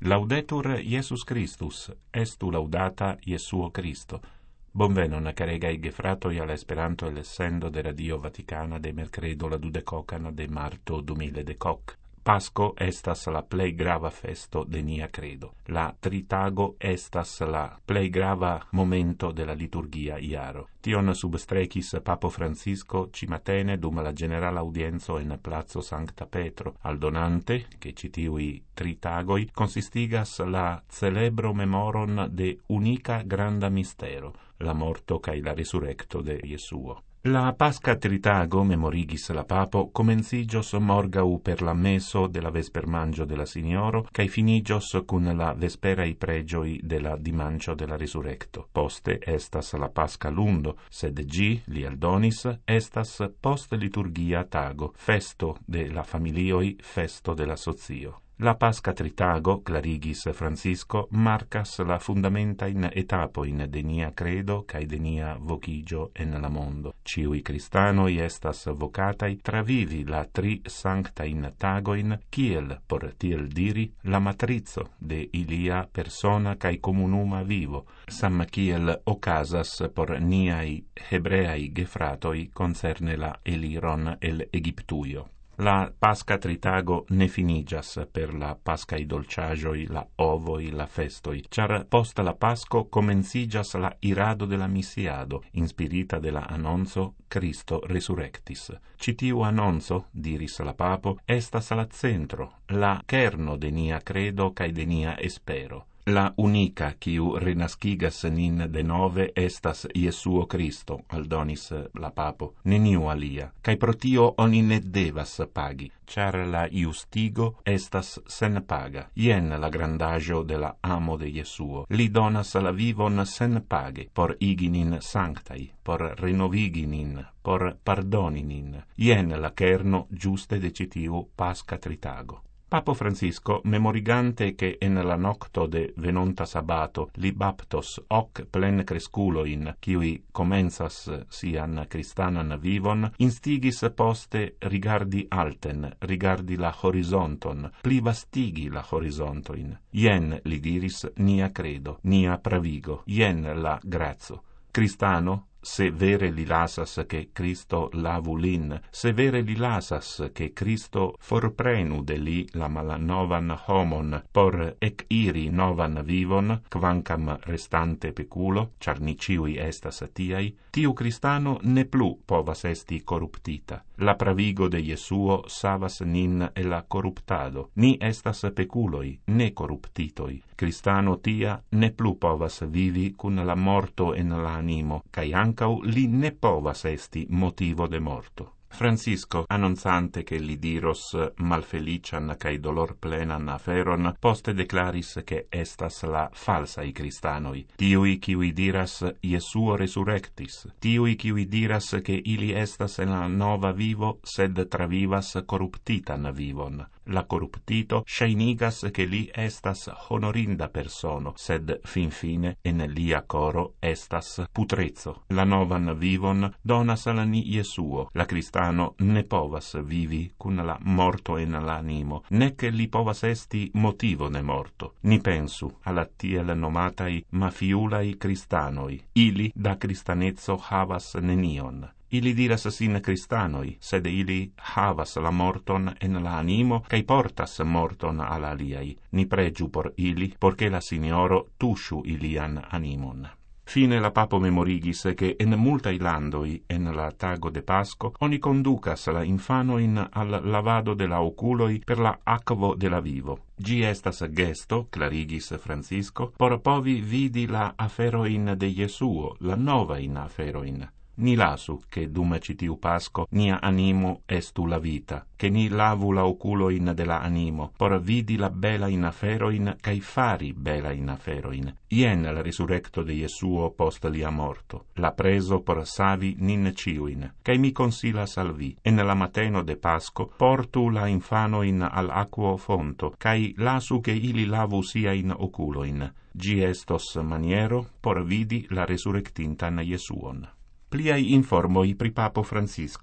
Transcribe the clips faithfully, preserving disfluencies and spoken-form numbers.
Laudetur Iesus Christus, estu laudata Iesuo Christo. Bonvenon, caregai gefratoi al Esperanto e l'essendo de Radio Vaticana de mercredo la dudecocan de marto duemiladecoc. Pasco estas la plei grava festo de nia credo. La tritago estas la plei grava momento de la liturgia iaro. Tion substrecis Papo Francisco cimatene dum la generala audienzo en Plazo Sancta Petro, aldonante, che citiui tritagoi, consistigas la celebro memoron de unica granda mistero, la morto cae la resurrecto de Iesuo. La Pasca tritago, memorigis la Papo, comencigios morgau per la meso de la vespermangio de la Signoro, cae finigios cun la vesperai pregioi de la dimancio de la resurrecto. Poste estas la Pasca lundo, sed gi, li aldonis, estas post liturgia tago, festo de la familioi, festo de la socio. La Pasca tritago, clarigis Francisco, marcas la fundamentain etapoin de nia credo cae de nia vocigio en la mondo. Ciui cristanoi estas vocatai travivi la tri sanctain tagoin, kiel, por tiel diri, la matrizo de ilia persona cae comunuma vivo, sam kiel ocasas por niai hebreai gefratoi concerne la eliron el Egiptuio. La Pasca tritago ne finigas per la Pascae dolciagioi, la ovoi, la festoi, char post la Pasco comencigas la irado de la missiado, inspirita de la annonzo Christo resurrectis. Citiu annonzo, diris la Papo, estas la centro, la kerno de nia credo cae de nia espero. La unica quiu renascigas nin de nove estas Iesuo Christo, aldonis la Papo, neniu alia, cae pro tio oni ne devas pagi, char la iustigo estas sen paga. Ien la grandagio de la amo de Iesuo. Li donas la vivon sen page, por igi nin sanctai, por renovigi nin, por pardoni nin. Ien la kerno giuste decitiu Pasca tritago. Papo Francisco, memorigante che en la nocto de venonta sabato li baptos hoc plen cresculoin, kiui comenzas sian cristanan vivon, instigis poste rigardi alten, rigardi la horizonton, pli vastigi la horizontoin. Ien, li diris, nia credo, nia pravigo, ien la grazo. Cristano, se vere li lasas che Cristo lavu lin, se vere li lasas che Cristo forprenu de li la malanovan homon por ec iri novan vivon, quancam restante peculo, char ni ciui estas tiai, tiu Cristano ne plu povas esti corruptita. La pravigo de Iesuo savas nin e la corruptado. Ni estas peculoi, ne corruptitoi. Cristano tia ne plu povas vivi cun la morto en l'animo, cae ancau li ne povas esti motivo de morto. Francisco, annonzante che li diros malfelician cae dolor plenan aferon, poste declaris che estas la falsai cristanoi, tiui kiui diras Iesuo resurrectis, tiui kiui diras che ili estas en la nova vivo, sed travivas corruptitan vivon. La corruptito shainigas che li estas honorinda persono, sed fin fine en lia coro estas putrezzo. La novan vivon donas al ni Iesuo. La cristano ne povas vivi cun la morto en l'animo, nec li povas esti motivo de morto. Ni pensu alla tiel nomatai mafiulai cristanoi. Ili da cristanezzo havas nenion. Ili diras sin cristanoi, sed ili havas la morton en la animo, cae portas morton al aliai. Ni pregiu por ili, porche la Signoro tusciu ilian animon. Fine la Papo memorigis che en multai landoi, en la tago de Pasco, oni conducas la infanoin al lavado de la oculoi per la aquo de la vivo. Gi estas gesto, clarigis Francisco, por povi vidi la aferoin de Iesuo, la novain aferoin. Ni lasu che dum citiu Pasco nia animo estu la vita, che ni lavu la oculoin de la animo, por vidi la bela in aferoin, cae fari bela in aferoin. Ien la resurrecto de Iesuo post lia morto, la preso por savi nin ciuin, cae mi consilas al vi. En la mateno de Pasco portu la infanoin al aquo fonto, cae lasu che ili lavu siain oculoin. Gi estos maniero por vidi la resurrectintan Iesuon. Pliai informoi pri Papo Francisco.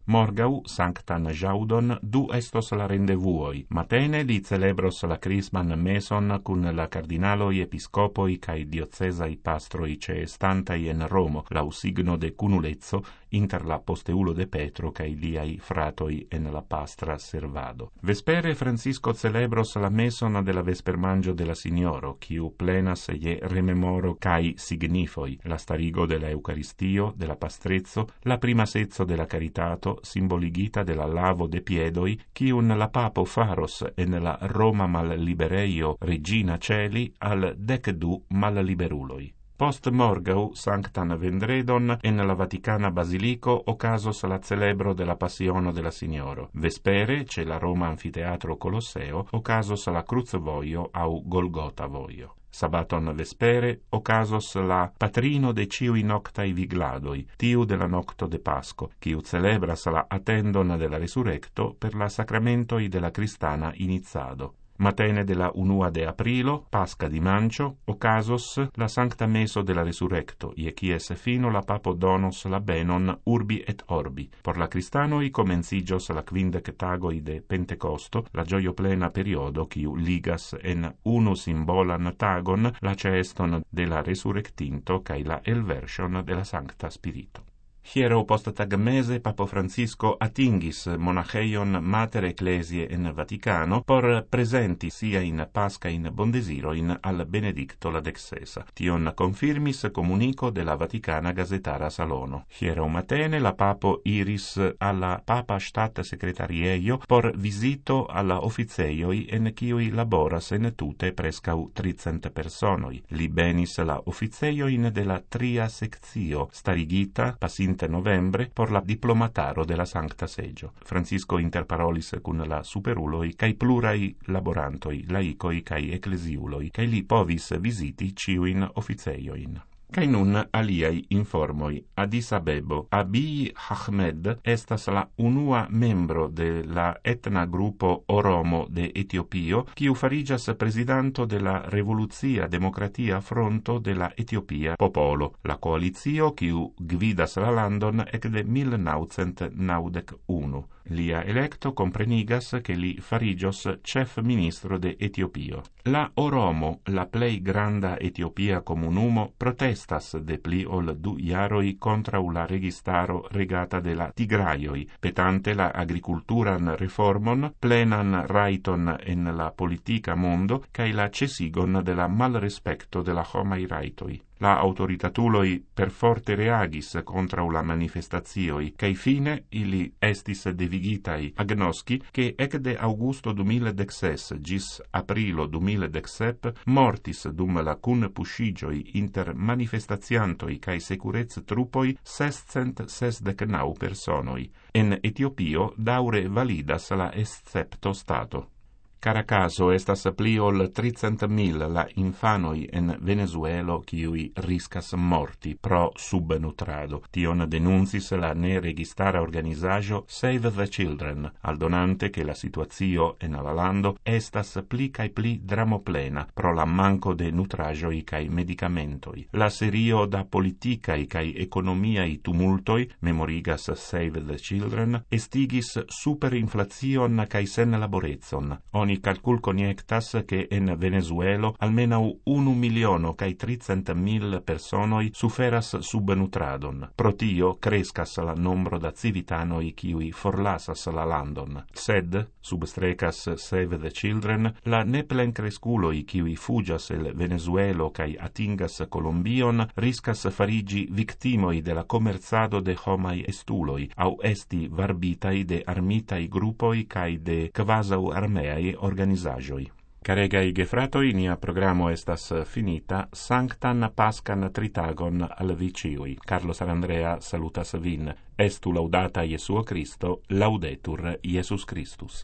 Morgau sanctan jaudon du estos la rendevuoi. Matene li celebros la crisman meson cun la cardinaloi episcopoi cae diocesai pastroi ceestantai en Romo, lau signo de cunulezzo inter la posteulo de Petro cae liai fratoi en la pastra servado. Vespere Francisco celebros la meson de la vespermangio de la Signoro, quiu plenas je rememoro cae signifoi, la starigo de la Eucaristio, de la pastrezzo, la prima sezzo de la caritato, simboligita de la lavo de piedoi, quiun la papo faros en la Roma mal libereio Regina Celi al decdu mal liberuloi. Post morgau sanctan vendredon en la Vaticana Basilico ocasos la celebro de la Passiono de la Signoro. Vespere, ce la Roma Anfiteatro Colosseo, ocasos la Cruz Voio au Golgota Voio. Sabaton vespere ocasos la patrino de ciui noctai vigladoi, tiu de la nocto de Pasco, quiu celebras la attendon de la resurrecto per la sacramentoi de la Cristana iniziado. Matene de la unua de aprilo, Pasca di Mancio, ocasos la Sancta Meso de la Resurrecto, ie quies fino la Papo donos la benon urbi et orbi. Por la Cristanoi comencigios la quindec tagoi de Pentecosto, la gioio plena periodo quiu ligas en unu simbolan tagon la ceeston de la Resurrectinto cae la elversion de la Sancta Spirito. Hiero post tag mese Papo Francisco atingis monacheion Mater Ecclesiae en Vaticano por presenti sia in Pasca in bondesiroin al Benedicto la dexesa. Tion confirmis comunico de la Vaticana Gazetara Salono. Hiero matene la Papo iris alla Papa Stat Secretarieio por visito alla officeioi en ciui laboras en tute prescau tricent personoi. Li benis la officeioin de la tria sectio, starigita pasinte novembre por la diplomataro de la Sancta Seggio. Francisco interparolis cun la superuloi cae plurai laborantoi, laicoi cae ecclesiuloi, cae li povis visiti ciuin officeioin. Cae nun aliai informoi. Addis Abebo. Abiy Ahmed estas la unua membro de la etna gruppo Oromo de Etiopio, quiu farigas presidanto de la Revoluzia Democratia Fronto de la Etiopia Popolo, la coalizio quiu gvidas la landon ec de mil naucent naudec unu. Lia electo comprenigas che li farigios chef ministro de Etiopio. La Oromo, la plei granda Etiopia comunumo, protestas de pli ol du iaroi contra la registaro regata de la Tigraioi, petante la agriculturan reformon, plenan raiton en la politica mondo, cae la cesigon de la malrespecto de la homai raitoi. La autoritatuloi per forte reagis contra la manifestatioi, cae fine ili estis devigitai agnosci che ec de Augusto du mil dexes gis aprilo du mil dexsep mortis dum la cun puscigioi inter manifestatiantoi cae securez trupoi sescent sesdec nau personoi. En Etiopio daure validas la escepto stato. Caracaso estas pli ol tricent mil la infanoi en Venezuelo quiui riscas morti pro subnutrado. Tion denuncis la neregistara organizajo Save the Children, aldonante che la situazio en la lando estas pli cae pli dramoplena pro la manco de nutrajoi cae medicamentoi. La serio da politicae cae economiae tumultoi, memorigas Save the Children, estigis superinflazion cae sen laborezon. Oni calcul coniectas che en Venezuelo almenau unu miliono cae tricent mil personoi suferas subnutradon. Pro tio crescas la nombro da civitanoi quiui forlasas la landon. Sed, substrecas Save the Children, la ne plen cresculoi quiui fugias el Venezuelo cae atingas Colombion riscas farigi victimoi de la commerzado de homai estuloi, au esti varbitai de armitai gruppoi cae de quasau armeai organizagioi. Caregai gefratoi, nia programo estas finita. Sanctan Pascan tritagon al vi ciui. Carlo Sarandrea salutas vin. Estu laudata Iesuo Christo, laudetur Iesus Christus.